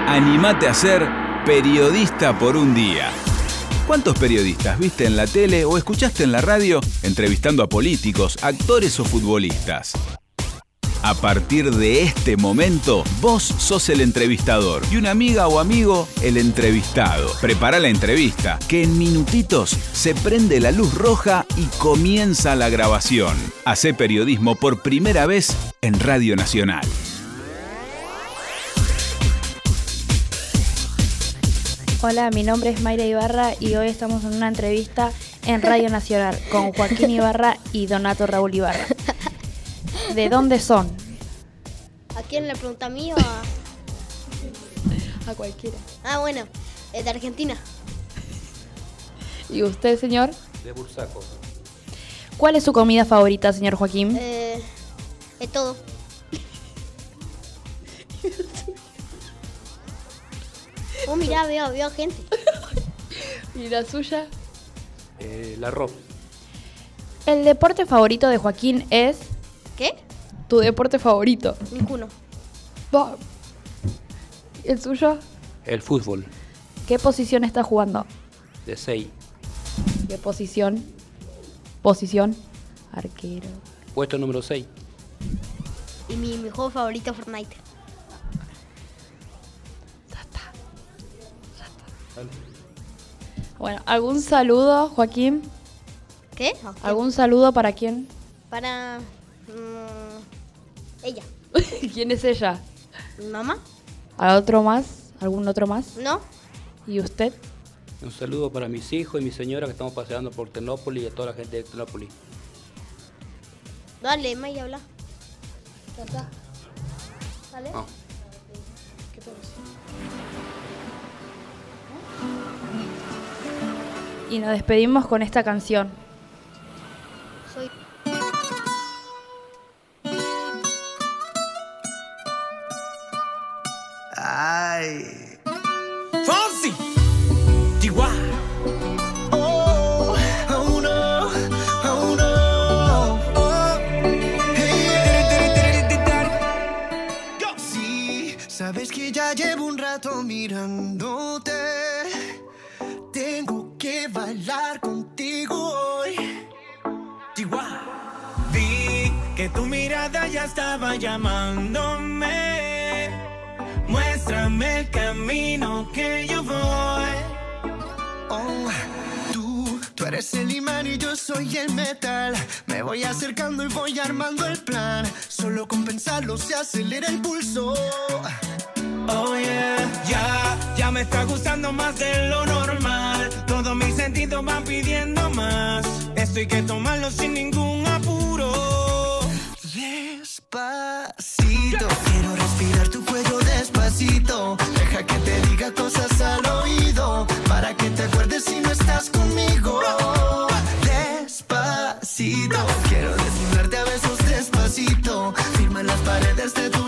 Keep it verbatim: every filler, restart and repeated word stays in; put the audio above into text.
Anímate a ser periodista por un día. ¿Cuántos periodistas viste en la tele o escuchaste en la radio entrevistando a políticos, actores o futbolistas? A partir de este momento, vos sos el entrevistador y una amiga o amigo el entrevistado. Prepara la entrevista, que en minutitos se prende la luz roja y comienza la grabación. Hacé periodismo por primera vez en Radio Nacional. Hola, mi nombre es Mayra Ibarra y hoy estamos en una entrevista en Radio Nacional con Joaquín Ibarra y Donato Raúl Ibarra. ¿De dónde son? ¿A quién le pregunta, a mí o a...? A cualquiera. Ah, bueno, es de Argentina. ¿Y usted, señor? De Bursaco. ¿Cuál es su comida favorita, señor Joaquín? Eh, es todo. Oh, mirá, veo, veo gente. ¿Y la suya? Eh, el arroz. El deporte favorito de Joaquín es... ¿Qué? ¿Tu deporte favorito? Ninguno. Va. ¿El suyo? El fútbol. ¿Qué posición está jugando? De seis. ¿Qué posición? Posición. Arquero. Puesto número seis. Y mi, mi juego favorito es Fortnite. Ya está. Ya está. Vale. Bueno, ¿algún saludo, Joaquín? ¿Qué? ¿Algún saludo para quién? Para... mmm, ella. ¿Quién es ella? ¿Mi mamá? ¿A otro más? ¿Algún otro más? ¿No? ¿Y usted? Un saludo para mis hijos y mi señora que estamos paseando por Ternópolis y a toda la gente de Ternópolis. Dale, Maya, habla. Ya está. ¿Dale? Ah. ¿Qué pasa? Y nos despedimos con esta canción. Soy... Ay. Fonsi, Chihuahua. Oh, oh no, oh no. Oh. Hey. Sí, sabes que ya llevo un rato mirándote. Tengo que bailar contigo hoy. Chihuahua. Vi que tu mirada ya estaba llamándome. Muéstrame el camino que yo voy. Oh, tú, tú eres el imán y yo soy el metal. Me voy acercando y voy armando el plan. Solo con pensarlo se acelera el pulso. Oh yeah, ya, ya me está gustando más de lo normal. Todos mis sentidos van pidiendo más. Esto hay que tomarlo sin ningún apuro. Despacito, quiero respirar tu cuello despacito. Deja que te diga cosas al oído, para que te acuerdes si no estás conmigo. Despacito, quiero desnudarte a besos despacito. Firma en las paredes de tu